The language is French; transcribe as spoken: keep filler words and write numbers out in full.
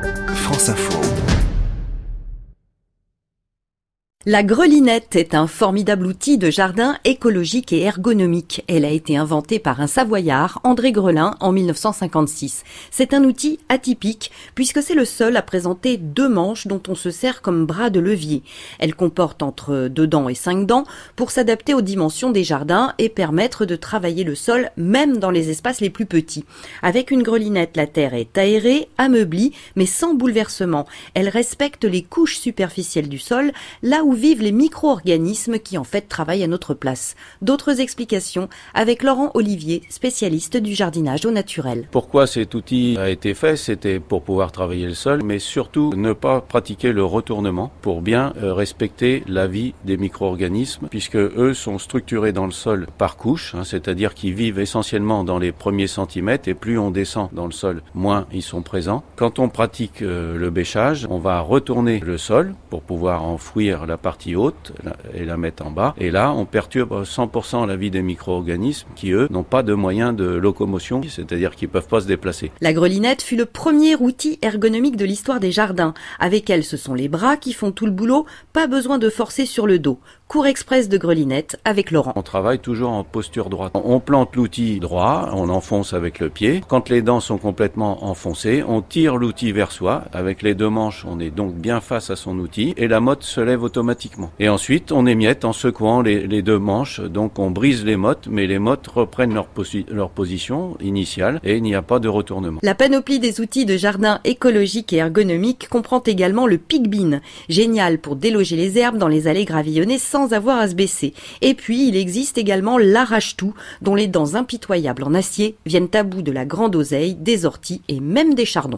France Info. La grelinette est un formidable outil de jardin écologique et ergonomique. Elle a été inventée par un Savoyard, André Grelin, en mille neuf cent cinquante-six. C'est un outil atypique puisque c'est le seul à présenter deux manches dont on se sert comme bras de levier. Elle comporte entre deux dents et cinq dents pour s'adapter aux dimensions des jardins et permettre de travailler le sol même dans les espaces les plus petits. Avec une grelinette, la terre est aérée, ameublie, mais sans bouleversement. Elle respecte les couches superficielles du sol, là où où vivent les micro-organismes qui en fait travaillent à notre place. D'autres explications avec Laurent Olivier, spécialiste du jardinage au naturel. Pourquoi cet outil a été fait? C'était pour pouvoir travailler le sol, mais surtout ne pas pratiquer le retournement pour bien respecter la vie des micro-organismes, puisque eux sont structurés dans le sol par couches, hein, c'est-à-dire qu'ils vivent essentiellement dans les premiers centimètres et plus on descend dans le sol, moins ils sont présents. Quand on pratique euh, le bêchage, on va retourner le sol pour pouvoir enfouir la partie haute et la mettre en bas. Et là, on perturbe cent pour cent la vie des micro-organismes qui, eux, n'ont pas de moyens de locomotion, c'est-à-dire qu'ils ne peuvent pas se déplacer. La grelinette fut le premier outil ergonomique de l'histoire des jardins. Avec elle, ce sont les bras qui font tout le boulot, pas besoin de forcer sur le dos. Cours express de grelinette avec Laurent. On travaille toujours en posture droite. On plante l'outil droit, on enfonce avec le pied. Quand les dents sont complètement enfoncées, on tire l'outil vers soi. Avec les deux manches, on est donc bien face à son outil et la motte se lève automatiquement. Et ensuite, on émiette en secouant les, les deux manches. Donc on brise les mottes, mais les mottes reprennent leur, posi- leur position initiale et il n'y a pas de retournement. La panoplie des outils de jardin écologique et ergonomique comprend également le pick-bin, génial pour déloger les herbes dans les allées gravillonnées sans sans avoir à se baisser. Et puis, il existe également l'arrache-tout, dont les dents impitoyables en acier viennent à bout de la grande oseille, des orties et même des chardons.